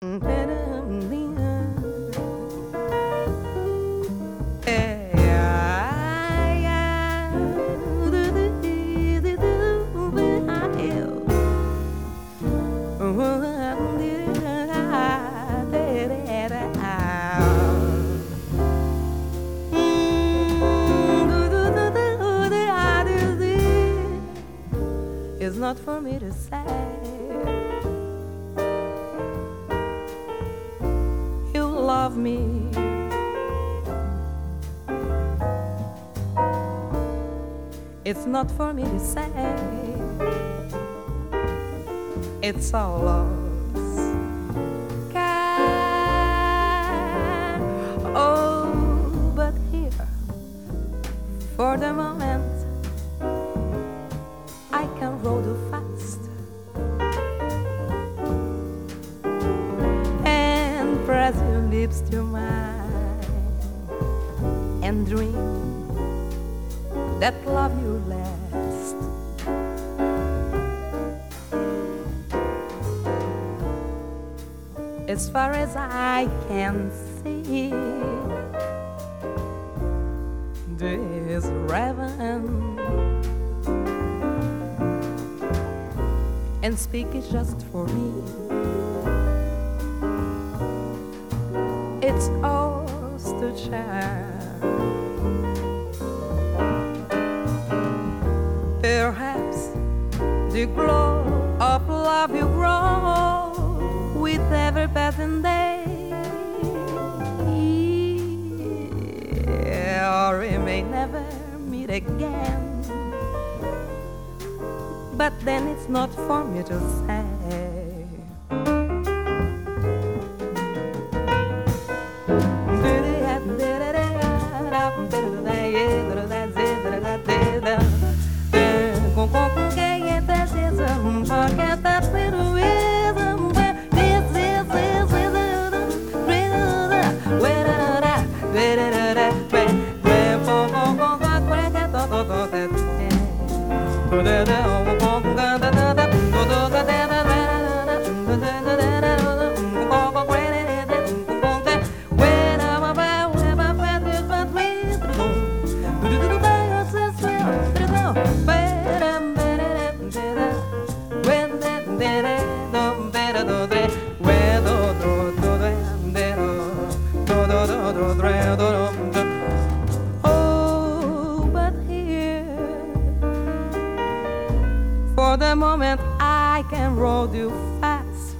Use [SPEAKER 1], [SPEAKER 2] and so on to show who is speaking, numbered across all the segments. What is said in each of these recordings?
[SPEAKER 1] It's not for me to say. You love me. It's not for me to say. It's all lost. Oh, but here, for the moment, I can roll too fast and press your lips to mine and dream that love you last. As far as I can see, this raven and speak is just for me. It's ours to share. Perhaps the glow of love will grow with every passing day, or we may never meet again. But then it's not for me to say. Forget that little rhythm. This is Oh, but here, for the moment, I can roll you fast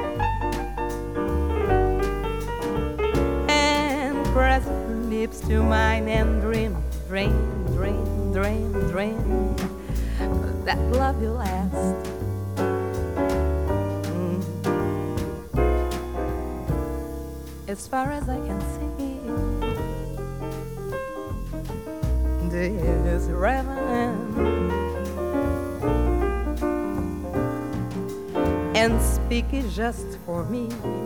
[SPEAKER 1] and press your lips to mine and dream, dream, dream, dream, dream that love will last. As far as I can see, this raven and speak is just for me.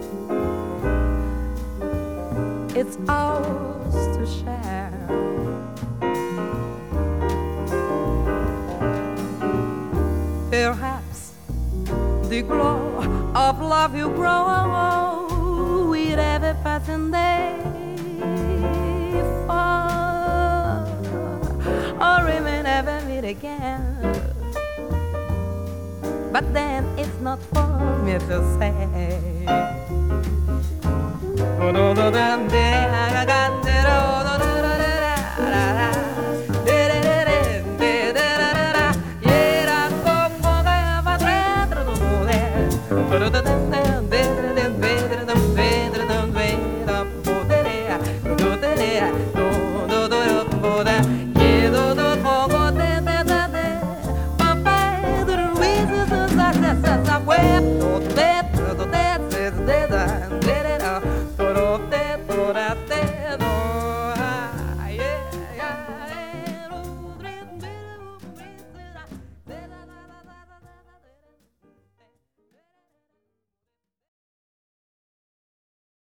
[SPEAKER 1] It's ours to share. Perhaps the glow of love will grow with every passing day, or we may never meet again. But then it's not for me to say.